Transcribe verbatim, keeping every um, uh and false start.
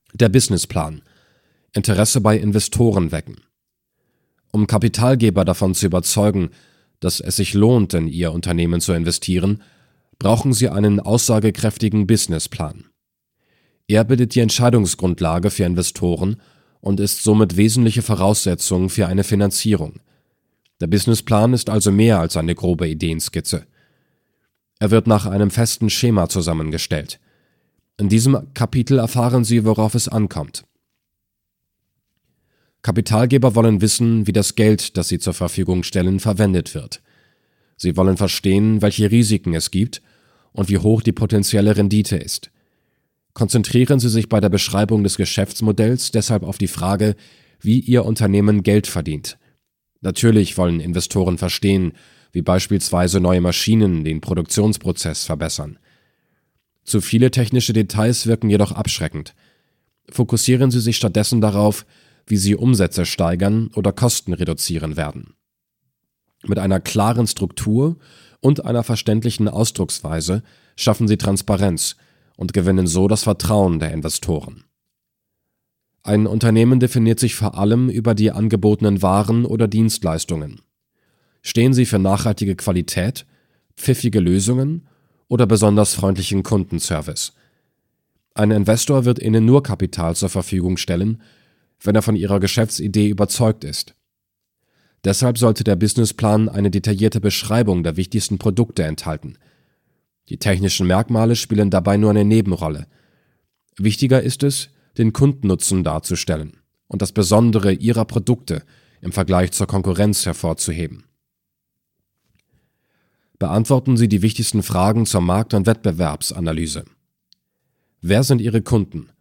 Der Businessplan. Interesse bei Investoren wecken. Um Kapitalgeber davon zu überzeugen, dass es sich lohnt, in ihr Unternehmen zu investieren, brauchen sie einen aussagekräftigen Businessplan. Er bildet die Entscheidungsgrundlage für Investoren und ist somit wesentliche Voraussetzung für eine Finanzierung. Der Businessplan ist also mehr als eine grobe Ideenskizze. Er wird nach einem festen Schema zusammengestellt. In diesem Kapitel erfahren Sie, worauf es ankommt. Kapitalgeber wollen wissen, wie das Geld, das sie zur Verfügung stellen, verwendet wird. Sie wollen verstehen, welche Risiken es gibt und wie hoch die potenzielle Rendite ist. Konzentrieren Sie sich bei der Beschreibung des Geschäftsmodells deshalb auf die Frage, wie Ihr Unternehmen Geld verdient. Natürlich wollen Investoren verstehen, wie beispielsweise neue Maschinen den Produktionsprozess verbessern. Zu viele technische Details wirken jedoch abschreckend. Fokussieren Sie sich stattdessen darauf, wie Sie Umsätze steigern oder Kosten reduzieren werden. Mit einer klaren Struktur und einer verständlichen Ausdrucksweise schaffen Sie Transparenz und gewinnen so das Vertrauen der Investoren. Ein Unternehmen definiert sich vor allem über die angebotenen Waren oder Dienstleistungen. Stehen Sie für nachhaltige Qualität, pfiffige Lösungen oder besonders freundlichen Kundenservice? Ein Investor wird Ihnen nur Kapital zur Verfügung stellen, wenn er von Ihrer Geschäftsidee überzeugt ist. Deshalb sollte der Businessplan eine detaillierte Beschreibung der wichtigsten Produkte enthalten. Die technischen Merkmale spielen dabei nur eine Nebenrolle. Wichtiger ist es, den Kundennutzen darzustellen und das Besondere Ihrer Produkte im Vergleich zur Konkurrenz hervorzuheben. Beantworten Sie die wichtigsten Fragen zur Markt- und Wettbewerbsanalyse. Wer sind Ihre Kunden?